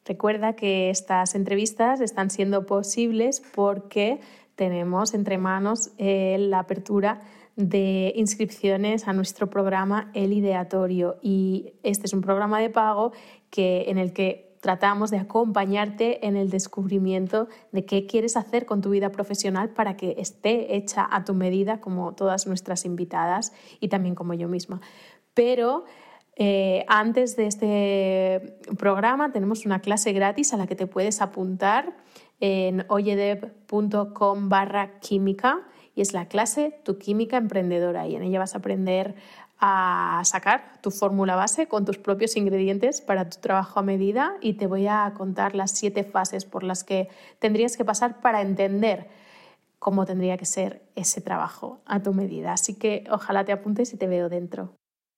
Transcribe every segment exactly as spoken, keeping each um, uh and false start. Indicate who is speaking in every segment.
Speaker 1: Recuerda que estas entrevistas están siendo posibles porque tenemos entre manos eh, la apertura de inscripciones a nuestro programa El Ideatorio, y este es un programa de pago que, en el que tratamos de acompañarte en el descubrimiento de qué quieres hacer con tu vida profesional para que esté hecha a tu medida, como todas nuestras invitadas y también como yo misma. Pero eh, antes de este programa tenemos una clase gratis a la que te puedes apuntar en oyedev.com barra química, y es la clase Tu Química Emprendedora, y en ella vas a aprender a sacar tu fórmula base con tus propios ingredientes para tu trabajo a medida, y te voy a contar las siete fases por las que tendrías que pasar para entender cómo tendría que ser ese trabajo a tu medida. Así que ojalá te apuntes y te veo dentro.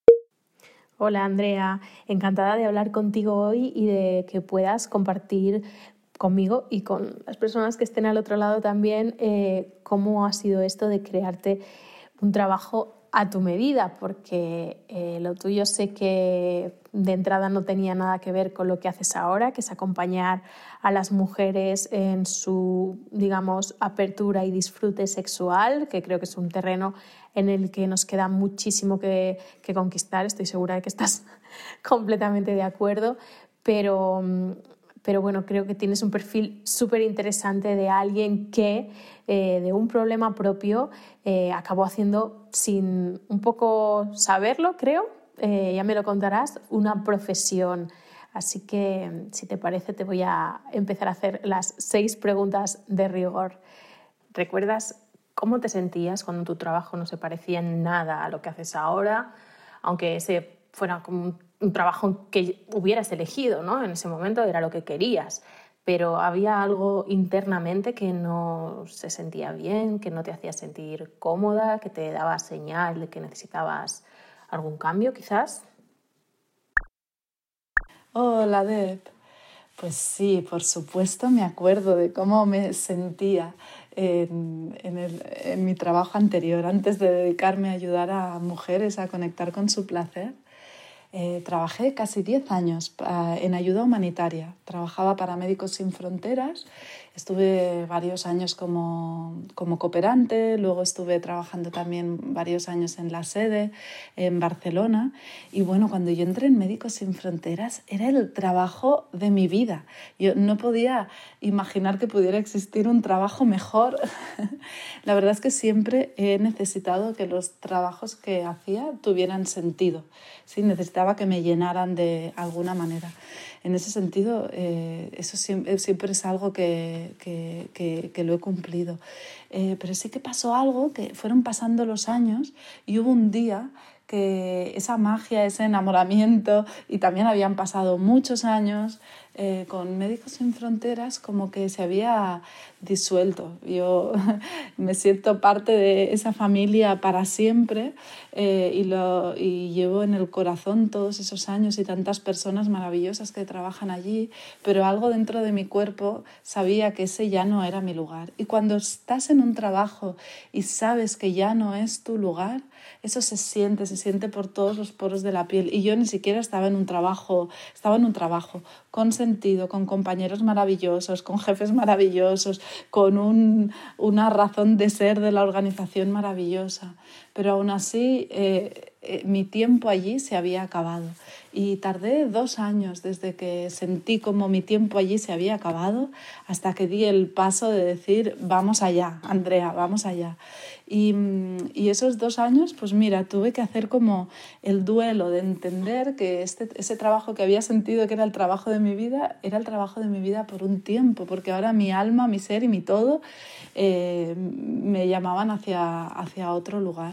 Speaker 1: Hola Andrea, encantada de hablar contigo hoy y de que puedas compartir conmigo y con las personas que estén al otro lado también eh, cómo ha sido esto de crearte un trabajo a tu medida, porque eh, lo tuyo sé que de entrada no tenía nada que ver con lo que haces ahora, que es acompañar a las mujeres en su, digamos, apertura y disfrute sexual, que creo que es un terreno en el que nos queda muchísimo que, que conquistar. Estoy segura de que estás completamente de acuerdo, pero... Pero bueno, creo que tienes un perfil súper interesante de alguien que eh, de un problema propio eh, acabó haciendo, sin un poco saberlo, creo, eh, ya me lo contarás, una profesión. Así que, si te parece, te voy a empezar a hacer las seis preguntas de rigor. ¿Recuerdas cómo te sentías cuando tu trabajo no se parecía en nada a lo que haces ahora, aunque ese fuera como un un trabajo que hubieras elegido, ¿no? En ese momento era lo que querías, pero había algo internamente que no se sentía bien, que no te hacía sentir cómoda, que te daba señal de que necesitabas algún cambio, quizás?
Speaker 2: Hola, Deb. Pues sí, por supuesto me acuerdo de cómo me sentía en, en, el, en mi trabajo anterior, antes de dedicarme a ayudar a mujeres a conectar con su placer. Eh, trabajé casi diez años uh, en ayuda humanitaria. Trabajaba para Médicos Sin Fronteras. Estuve varios años como, como cooperante, luego estuve trabajando también varios años en la sede en Barcelona. Y bueno, cuando yo entré en Médicos Sin Fronteras era el trabajo de mi vida. Yo no podía imaginar que pudiera existir un trabajo mejor. La verdad es que siempre he necesitado que los trabajos que hacía tuvieran sentido. Sí, necesitaba que me llenaran de alguna manera. En ese sentido, eh, eso siempre, siempre es algo que, que, que, que lo he cumplido. Eh, pero sí que pasó algo, que fueron pasando los años y hubo un día que esa magia, ese enamoramiento, y también habían pasado muchos años eh, con Médicos Sin Fronteras, como que se había disuelto. Yo me siento parte de esa familia para siempre eh, y, lo, y llevo en el corazón todos esos años y tantas personas maravillosas que trabajan allí, pero algo dentro de mi cuerpo sabía que ese ya no era mi lugar. Y cuando estás en un trabajo y sabes que ya no es tu lugar, eso se siente, se siente por todos los poros de la piel. Y yo ni siquiera estaba en un trabajo, estaba en un trabajo con sentido, con compañeros maravillosos, con jefes maravillosos, con un, una razón de ser de la organización maravillosa. Pero aún así, eh, eh, mi tiempo allí se había acabado. Y tardé dos años desde que sentí como mi tiempo allí se había acabado hasta que di el paso de decir, vamos allá, Andrea, vamos allá. Y, y esos dos años, pues mira, tuve que hacer como el duelo de entender que este, ese trabajo que había sentido que era el trabajo de mi vida, era el trabajo de mi vida por un tiempo, porque ahora mi alma, mi ser y mi todo eh, me llamaban hacia, hacia otro lugar.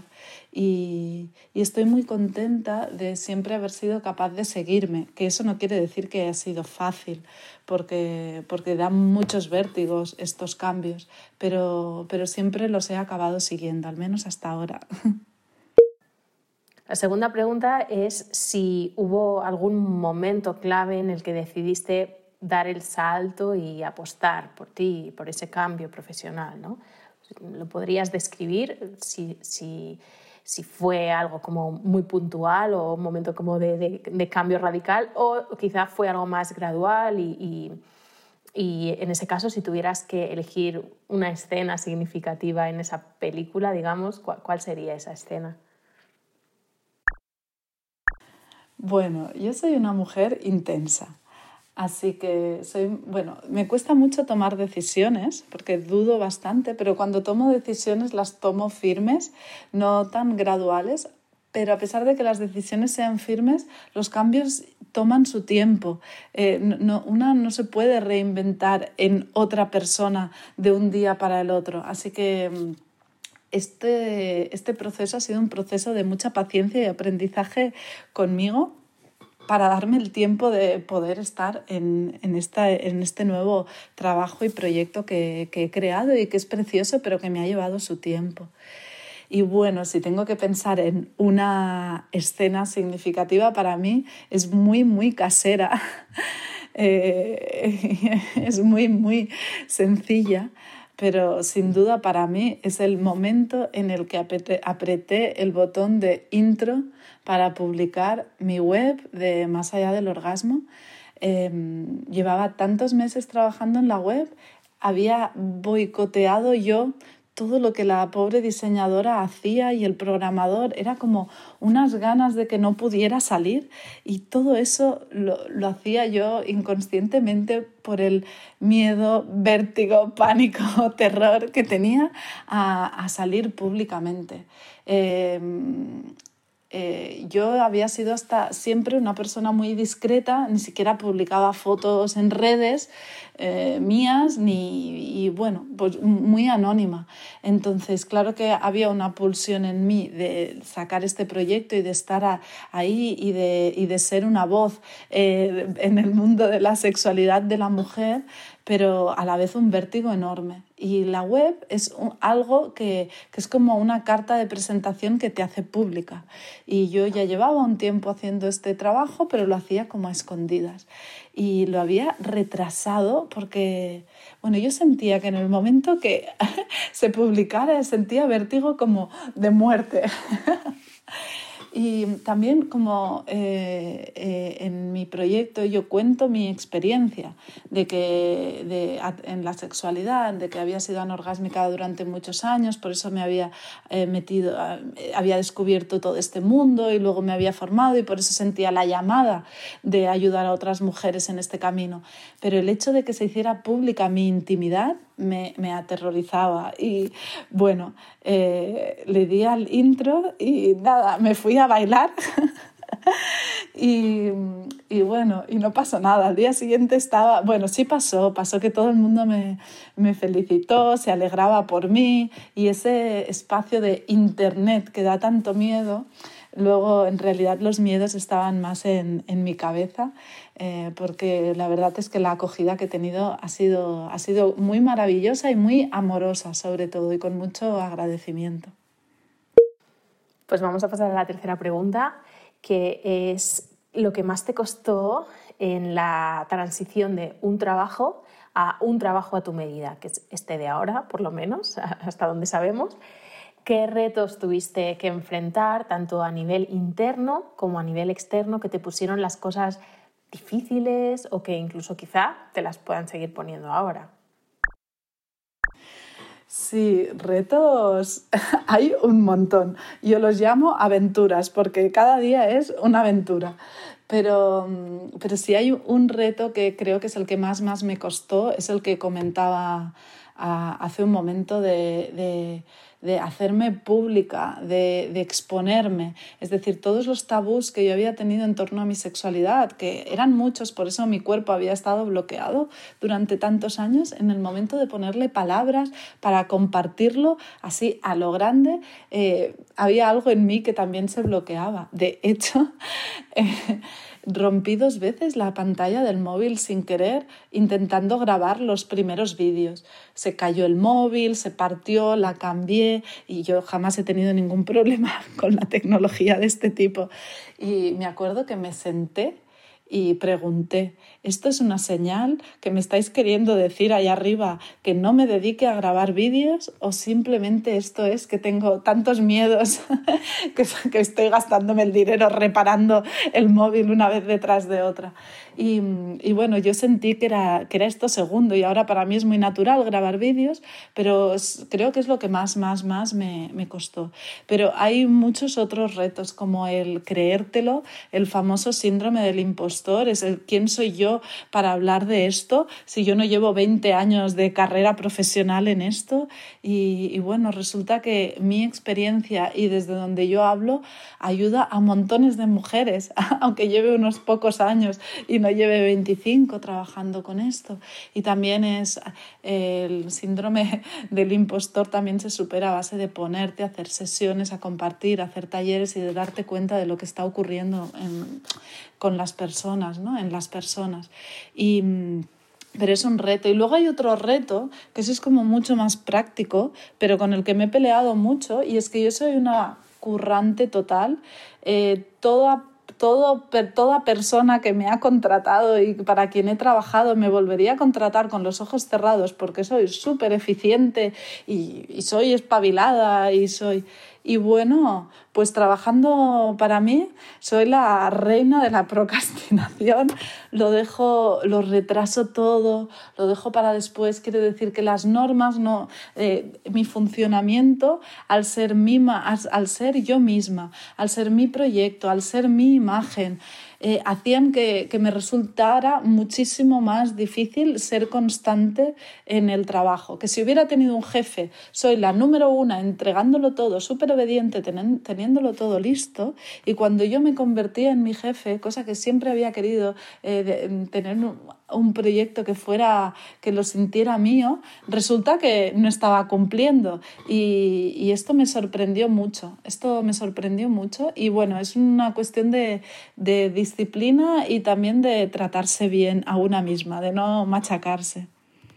Speaker 2: Y, y estoy muy contenta de siempre haber sido capaz de seguirme, que eso no quiere decir que haya sido fácil, porque, porque dan muchos vértigos estos cambios, pero, pero siempre los he acabado siguiendo, al menos hasta ahora.
Speaker 1: La segunda pregunta es si hubo algún momento clave en el que decidiste dar el salto y apostar por ti, por ese cambio profesional, ¿no? ¿Lo podrías describir? Si, si, si fue algo como muy puntual o un momento como de, de, de cambio radical, o quizá fue algo más gradual y, y, y en ese caso, si tuvieras que elegir una escena significativa en esa película, digamos, ¿cuál, cuál sería esa escena?
Speaker 2: Bueno, yo soy una mujer intensa. Así que soy, bueno, me cuesta mucho tomar decisiones porque dudo bastante, pero cuando tomo decisiones las tomo firmes, no tan graduales, pero a pesar de que las decisiones sean firmes, los cambios toman su tiempo. Eh, no, una no se puede reinventar en otra persona de un día para el otro. Así que este, este proceso ha sido un proceso de mucha paciencia y aprendizaje conmigo, para darme el tiempo de poder estar en, en, esta, en este nuevo trabajo y proyecto que, que he creado y que es precioso, pero que me ha llevado su tiempo. Y bueno, si tengo que pensar en una escena significativa para mí, es muy, muy casera. eh, es muy, muy sencilla, pero sin duda para mí es el momento en el que apreté, apreté el botón de intro para publicar mi web de Más allá del orgasmo. Eh, llevaba tantos meses trabajando en la web, había boicoteado yo todo lo que la pobre diseñadora hacía y el programador, era como unas ganas de que no pudiera salir, y todo eso lo, lo hacía yo inconscientemente por el miedo, vértigo, pánico, terror que tenía a, a salir públicamente. Eh, Eh, yo había sido hasta siempre una persona muy discreta, ni siquiera publicaba fotos en redes eh, mías, ni, y bueno, pues muy anónima. Entonces, claro que había una pulsión en mí de sacar este proyecto y de estar a, ahí y de, y de ser una voz eh, en el mundo de la sexualidad de la mujer, pero a la vez un vértigo enorme. Y la web es un, algo que, que es como una carta de presentación que te hace pública. Y yo ya llevaba un tiempo haciendo este trabajo, pero lo hacía como a escondidas. Y lo había retrasado porque, bueno, yo sentía que en el momento que se publicara sentía vértigo como de muerte. Y también como eh, eh, en mi proyecto yo cuento mi experiencia de que, de, en la sexualidad, de que había sido anorgásmica durante muchos años, por eso me había eh, metido, eh, había descubierto todo este mundo y luego me había formado y por eso sentía la llamada de ayudar a otras mujeres en este camino. Pero el hecho de que se hiciera pública mi intimidad me, me aterrorizaba y bueno, eh, le di al intro y nada, me fui a bailar y, y bueno, y no pasó nada. Al día siguiente estaba, bueno, sí pasó, pasó que todo el mundo me, me felicitó, se alegraba por mí, y ese espacio de internet que da tanto miedo, luego en realidad los miedos estaban más en, en mi cabeza, eh, porque la verdad es que la acogida que he tenido ha sido, ha sido muy maravillosa y muy amorosa sobre todo, y con mucho agradecimiento.
Speaker 1: Pues vamos a pasar a la tercera pregunta, que es lo que más te costó en la transición de un trabajo a un trabajo a tu medida, que es este de ahora, por lo menos, hasta donde sabemos. ¿Qué retos tuviste que enfrentar, tanto a nivel interno como a nivel externo, que te pusieron las cosas difíciles o que incluso quizá te las puedan seguir poniendo ahora?
Speaker 2: Sí, retos hay un montón. Yo los llamo aventuras porque cada día es una aventura. Pero, pero sí hay un reto que creo que es el que más, más me costó, es el que comentaba a, hace un momento de, de, de hacerme pública, de, de exponerme. Es decir, todos los tabús que yo había tenido en torno a mi sexualidad, que eran muchos, por eso mi cuerpo había estado bloqueado durante tantos años, en el momento de ponerle palabras para compartirlo así a lo grande, eh, había algo en mí que también se bloqueaba. De hecho, eh, rompí dos veces la pantalla del móvil sin querer, intentando grabar los primeros vídeos. Se cayó el móvil, se partió, la cambié, y yo jamás he tenido ningún problema con la tecnología de este tipo. Y me acuerdo que me senté y pregunté, esto es una señal que me estáis queriendo decir allá arriba que no me dedique a grabar vídeos, o simplemente esto es que tengo tantos miedos que, que estoy gastándome el dinero reparando el móvil una vez detrás de otra. Y, y bueno, yo sentí que era, que era esto segundo, y ahora para mí es muy natural grabar vídeos, pero es, creo que es lo que más, más, más me, me costó. Pero hay muchos otros retos, como el creértelo, el famoso síndrome del impostor, es el quién soy yo para hablar de esto si yo no llevo veinte años de carrera profesional en esto. Y, y bueno, resulta que mi experiencia y desde donde yo hablo ayuda a montones de mujeres, aunque lleve unos pocos años y no lleve veinticinco trabajando con esto. Y también es el síndrome del impostor, también se supera a base de ponerte a hacer sesiones, a compartir, a hacer talleres y de darte cuenta de lo que está ocurriendo en, con las personas, ¿no? En las personas. Y pero es un reto. Y luego hay otro reto, que eso es como mucho más práctico, pero con el que me he peleado mucho, y es que yo soy una currante total. Eh, toda Todo, toda persona que me ha contratado y para quien he trabajado me volvería a contratar con los ojos cerrados, porque soy súper eficiente y, y soy espabilada y soy... Y bueno, pues trabajando para mí soy la reina de la procrastinación, lo dejo, lo retraso todo, lo dejo para después. Quiere decir que las normas, no, eh, mi funcionamiento, al ser, mi, al, al ser yo misma, al ser mi proyecto, al ser mi imagen, eh, hacían que, que me resultara muchísimo más difícil ser constante en el trabajo. Que si hubiera tenido un jefe, soy la número una entregándolo todo, súper obediente, ten, teniéndolo todo listo, y cuando yo me convertía en mi jefe, cosa que siempre había querido, eh, de, tener un, un proyecto que fuera, que lo sintiera mío, resulta que no estaba cumpliendo, y, y esto me sorprendió mucho, esto me sorprendió mucho, y bueno, es una cuestión de, de disciplina y también de tratarse bien a una misma, de no machacarse.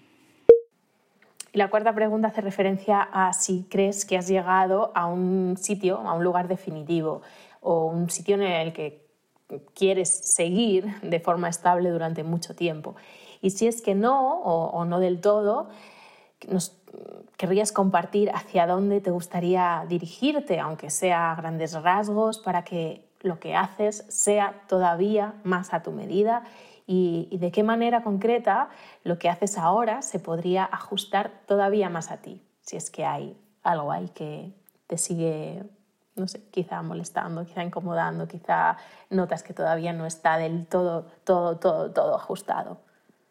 Speaker 1: Y la cuarta pregunta hace referencia a si crees que has llegado a un sitio, a un lugar definitivo, o un sitio en el que quieres seguir de forma estable durante mucho tiempo. Y si es que no, o, o no del todo, nos querrías compartir hacia dónde te gustaría dirigirte, aunque sea a grandes rasgos, para que lo que haces sea todavía más a tu medida, y, y de qué manera concreta lo que haces ahora se podría ajustar todavía más a ti, si es que hay algo ahí que te sigue, no sé, quizá molestando, quizá incomodando, quizá notas que todavía no está del todo, todo, todo, todo ajustado.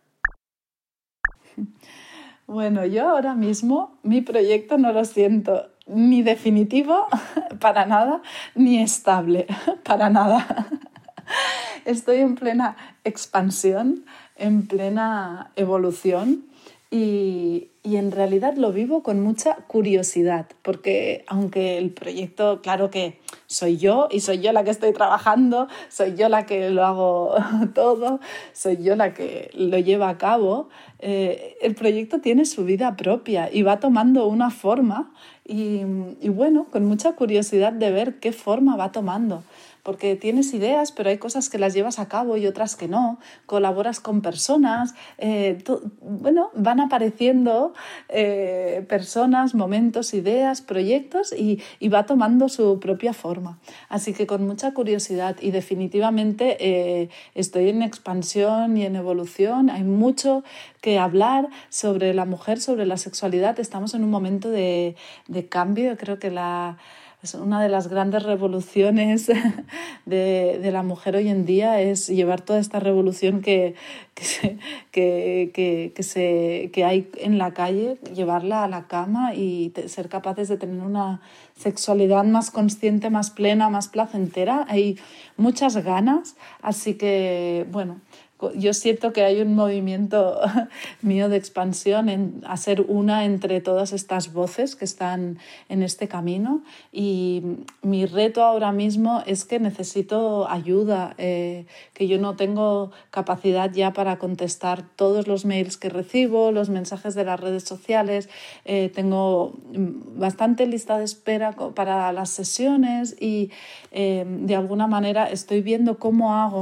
Speaker 2: Bueno, yo ahora mismo mi proyecto no lo siento ni definitivo para nada, ni estable para nada. Estoy en plena expansión, en plena evolución, y, y en realidad lo vivo con mucha curiosidad, porque aunque el proyecto, claro que soy yo y soy yo la que estoy trabajando, soy yo la que lo hago todo, soy yo la que lo lleva a cabo, eh, el proyecto tiene su vida propia y va tomando una forma, y, y bueno, con mucha curiosidad de ver qué forma va tomando. Porque tienes ideas, pero hay cosas que las llevas a cabo y otras que no. Colaboras con personas, eh, tú, bueno, van apareciendo eh, personas, momentos, ideas, proyectos, y, y va tomando su propia forma. Así que con mucha curiosidad, y definitivamente eh, estoy en expansión y en evolución. Hay mucho que hablar sobre la mujer, sobre la sexualidad. Estamos en un momento de, de cambio. Creo que la... Es una de las grandes revoluciones de, de la mujer hoy en día, es llevar toda esta revolución que, que, se, que, que, que, se, que hay en la calle, llevarla a la cama y te, ser capaces de tener una sexualidad más consciente, más plena, más placentera. Hay muchas ganas, así que, bueno, yo siento que hay un movimiento mío de expansión en, a ser una entre todas estas voces que están en este camino, y mi reto ahora mismo es que necesito ayuda, eh, que yo no tengo capacidad ya para contestar todos los mails que recibo, los mensajes de las redes sociales, eh, tengo bastante lista de espera para las sesiones, y eh, de alguna manera estoy viendo cómo hago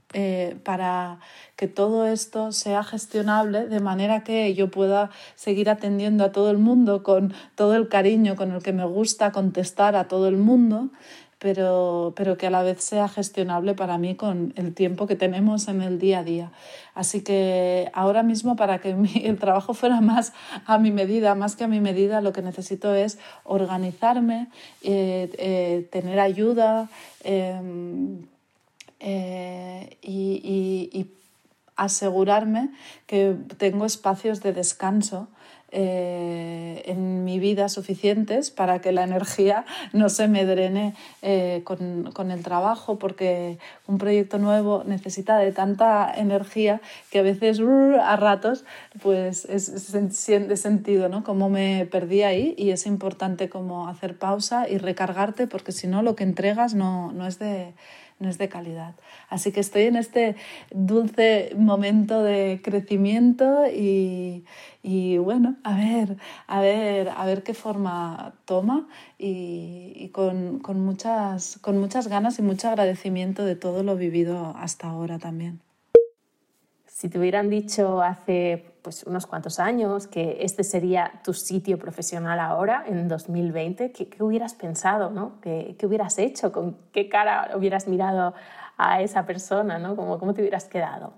Speaker 2: eh, para que todo esto sea gestionable de manera que yo pueda seguir atendiendo a todo el mundo con todo el cariño con el que me gusta contestar a todo el mundo, pero, pero que a la vez sea gestionable para mí con el tiempo que tenemos en el día a día. Así que ahora mismo, para que mi, el trabajo fuera más a mi medida, más que a mi medida, lo que necesito es organizarme, eh, eh, tener ayuda eh, eh, y, y, y asegurarme que tengo espacios de descanso Eh, en mi vida suficientes para que la energía no se me drene eh, con, con el trabajo, porque un proyecto nuevo necesita de tanta energía que a veces uh, a ratos pues es, es, es de sentido, ¿no? Como me perdí ahí, y es importante como hacer pausa y recargarte, porque si no lo que entregas no, no es de no es de calidad. Así que estoy en este dulce momento de crecimiento y, y bueno, a ver, a ver, a ver qué forma toma, y, y con, con, muchas, con muchas ganas y mucho agradecimiento de todo lo vivido hasta ahora también.
Speaker 1: Si te hubieran dicho hace pues, unos cuantos años que este sería tu sitio profesional ahora, en dos mil veinte, ¿qué, qué hubieras pensado, ¿no? ¿Qué, ¿Qué hubieras hecho? ¿Con qué cara hubieras mirado a esa persona, ¿no? ¿Cómo, cómo te hubieras quedado?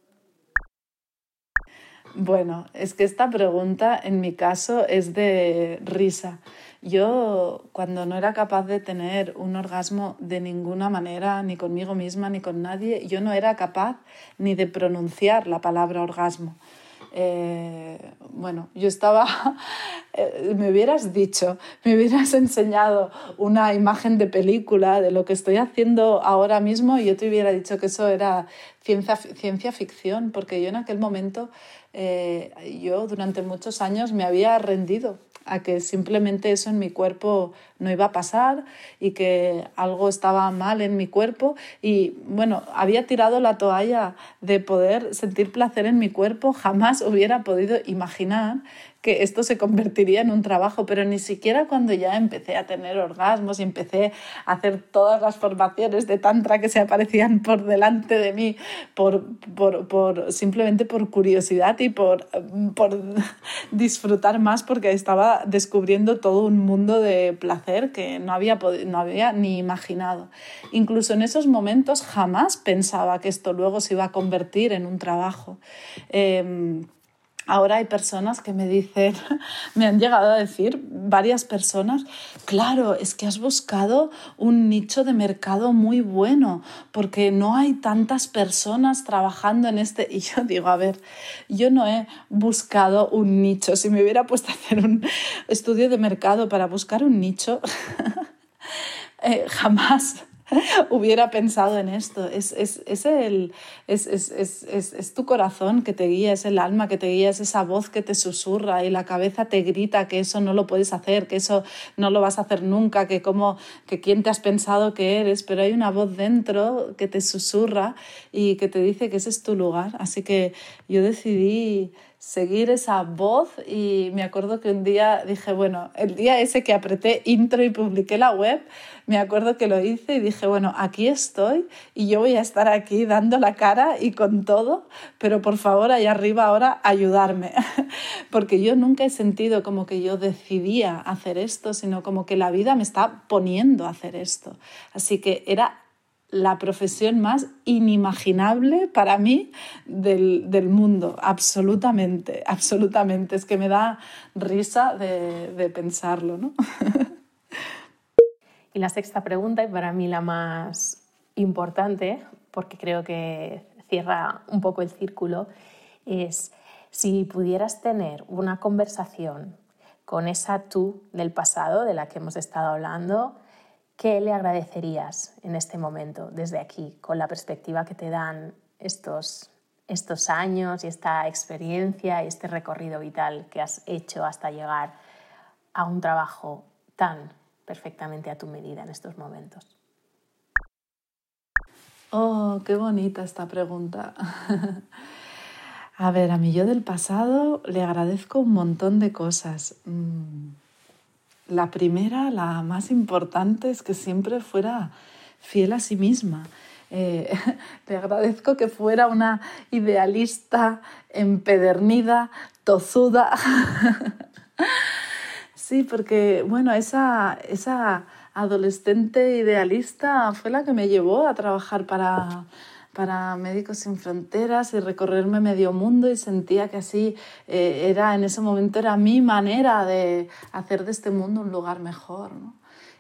Speaker 2: Bueno, es que esta pregunta en mi caso es de risa. Yo, cuando no era capaz de tener un orgasmo de ninguna manera, ni conmigo misma, ni con nadie, yo no era capaz ni de pronunciar la palabra orgasmo. Eh, bueno, yo estaba, eh, me hubieras dicho, me hubieras enseñado una imagen de película de lo que estoy haciendo ahora mismo, y yo te hubiera dicho que eso era ciencia, ciencia ficción, porque yo en aquel momento, eh, yo durante muchos años me había rendido a que simplemente eso en mi cuerpo no iba a pasar, y que algo estaba mal en mi cuerpo, y bueno, había tirado la toalla de poder sentir placer en mi cuerpo. Jamás hubiera podido imaginar que esto se convertiría en un trabajo, pero ni siquiera cuando ya empecé a tener orgasmos y empecé a hacer todas las formaciones de tantra que se aparecían por delante de mí, por, por, por, simplemente por curiosidad y por, por disfrutar más, porque estaba descubriendo todo un mundo de placer que no había, no había ni imaginado. Incluso en esos momentos jamás pensaba que esto luego se iba a convertir en un trabajo. Eh, Ahora hay personas que me dicen, me han llegado a decir varias personas, claro, es que has buscado un nicho de mercado muy bueno, porque no hay tantas personas trabajando en este. Y yo digo, a ver, yo no he buscado un nicho. Si me hubiera puesto a hacer un estudio de mercado para buscar un nicho, eh, jamás hubiera pensado en esto. Es, es, es, el, es, es, es, es, es tu corazón que te guía, es el alma que te guía, es esa voz que te susurra y la cabeza te grita que eso no lo puedes hacer, que eso no lo vas a hacer nunca, que, como, que quién te has pensado que eres, pero hay una voz dentro que te susurra y que te dice que ese es tu lugar. Así que yo decidí seguir esa voz, y me acuerdo que un día dije, bueno, el día ese que apreté intro y publiqué la web, me acuerdo que lo hice y dije, bueno, aquí estoy y yo voy a estar aquí dando la cara y con todo, pero por favor, allá arriba ahora ayudarme, porque yo nunca he sentido como que yo decidía hacer esto, sino como que la vida me está poniendo a hacer esto. Así que era la profesión más inimaginable para mí del, del mundo, absolutamente, absolutamente. Es que me da risa de, de pensarlo, ¿no?
Speaker 1: Y la sexta pregunta, y para mí la más importante, porque creo que cierra un poco el círculo, es si pudieras tener una conversación con esa tú del pasado de la que hemos estado hablando, ¿qué le agradecerías en este momento, desde aquí, con la perspectiva que te dan estos, estos años y esta experiencia y este recorrido vital que has hecho hasta llegar a un trabajo tan perfectamente a tu medida en estos momentos?
Speaker 2: Oh, qué bonita esta pregunta. A ver, a mi yo del pasado le agradezco un montón de cosas. La primera, la más importante, es que siempre fuera fiel a sí misma. Eh, le agradezco que fuera una idealista, empedernida, tozuda. Sí, porque bueno, esa, esa adolescente idealista fue la que me llevó a trabajar para, para Médicos Sin Fronteras y recorrerme medio mundo, y sentía que así eh, era, en ese momento era mi manera de hacer de este mundo un lugar mejor, ¿no?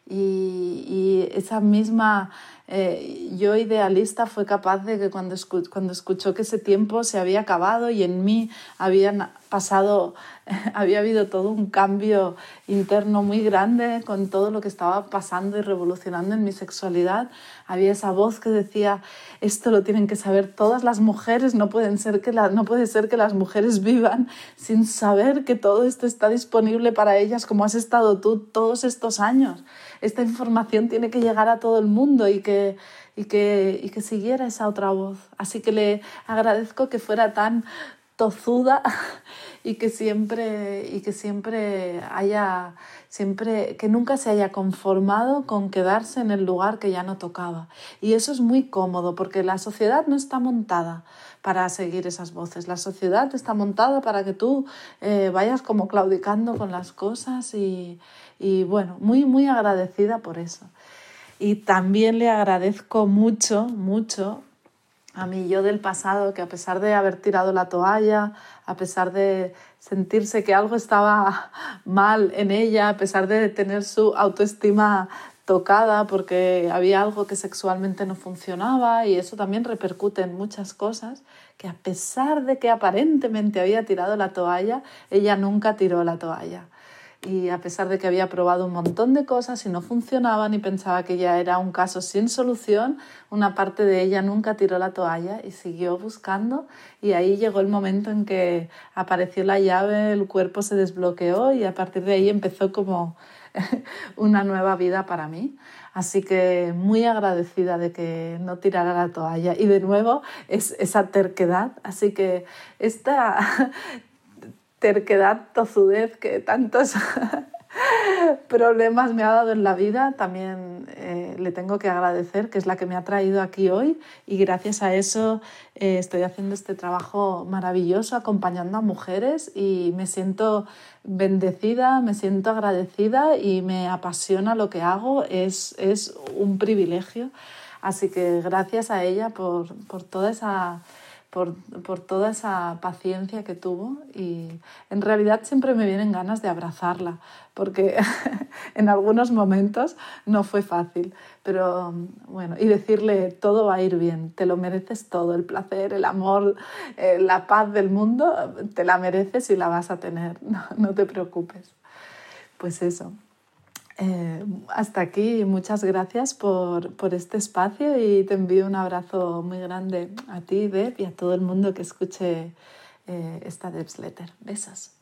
Speaker 2: Y, y esa misma eh, yo idealista fue capaz de que cuando, escu cuando escuchó que ese tiempo se había acabado y en mí habían pasado, había habido todo un cambio interno muy grande con todo lo que estaba pasando y revolucionando en mi sexualidad, había esa voz que decía: esto lo tienen que saber todas las mujeres, no, pueden ser que la, no puede ser que las mujeres vivan sin saber que todo esto está disponible para ellas como has estado tú todos estos años. Esta información tiene que llegar a todo el mundo, y que, y que, y que siguiera esa otra voz. Así que le agradezco que fuera tan tozuda y que siempre, y que siempre haya, siempre, que nunca se haya conformado con quedarse en el lugar que ya no tocaba. Y eso es muy cómodo, porque la sociedad no está montada para seguir esas voces. La sociedad está montada para que tú eh, vayas como claudicando con las cosas, y, y bueno, muy, muy agradecida por eso. Y también le agradezco mucho, mucho a mi yo del pasado, que a pesar de haber tirado la toalla, a pesar de sentirse que algo estaba mal en ella, a pesar de tener su autoestima tocada porque había algo que sexualmente no funcionaba, y eso también repercute en muchas cosas, que a pesar de que aparentemente había tirado la toalla, ella nunca tiró la toalla. Y a pesar de que había probado un montón de cosas y no funcionaban y pensaba que ya era un caso sin solución, una parte de ella nunca tiró la toalla y siguió buscando, y ahí llegó el momento en que apareció la llave, el cuerpo se desbloqueó, y a partir de ahí empezó como una nueva vida para mí. Así que muy agradecida de que no tirara la toalla. Y de nuevo es esa terquedad. Así que esta terquedad, tozudez que tantos problemas me ha dado en la vida, también eh, le tengo que agradecer, que es la que me ha traído aquí hoy, y gracias a eso eh, estoy haciendo este trabajo maravilloso acompañando a mujeres, y me siento bendecida, me siento agradecida y me apasiona lo que hago, es, es un privilegio. Así que gracias a ella por, por toda esa... Por, por toda esa paciencia que tuvo, y en realidad siempre me vienen ganas de abrazarla, porque en algunos momentos no fue fácil, pero bueno, y decirle: todo va a ir bien, te lo mereces todo, el placer, el amor, eh, la paz del mundo, te la mereces y la vas a tener, no, no te preocupes. Pues eso. Eh, hasta aquí, muchas gracias por, por este espacio, y te envío un abrazo muy grande a ti, Deb, y a todo el mundo que escuche eh, esta Deb's Letter. Besos.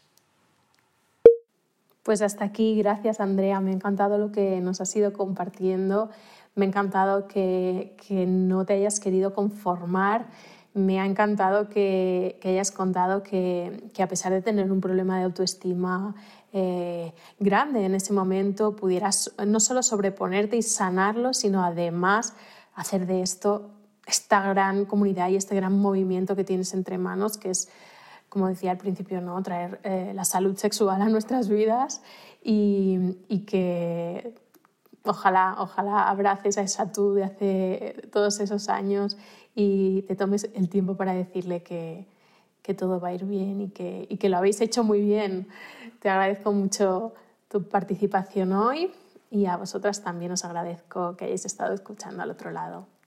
Speaker 1: Pues hasta aquí, gracias Andrea, me ha encantado lo que nos has ido compartiendo, me ha encantado que, que no te hayas querido conformar, me ha encantado que, que hayas contado que, que a pesar de tener un problema de autoestima eh, grande en ese momento, pudieras no solo sobreponerte y sanarlo, sino además hacer de esto esta gran comunidad y este gran movimiento que tienes entre manos, que es, como decía al principio, ¿no?, traer eh, la salud sexual a nuestras vidas, y, y que ojalá, ojalá abraces a esa tú de hace todos esos años y te tomes el tiempo para decirle que, que todo va a ir bien, y que, y que lo habéis hecho muy bien. Te agradezco mucho tu participación hoy, y a vosotras también os agradezco que hayáis estado escuchando al otro lado.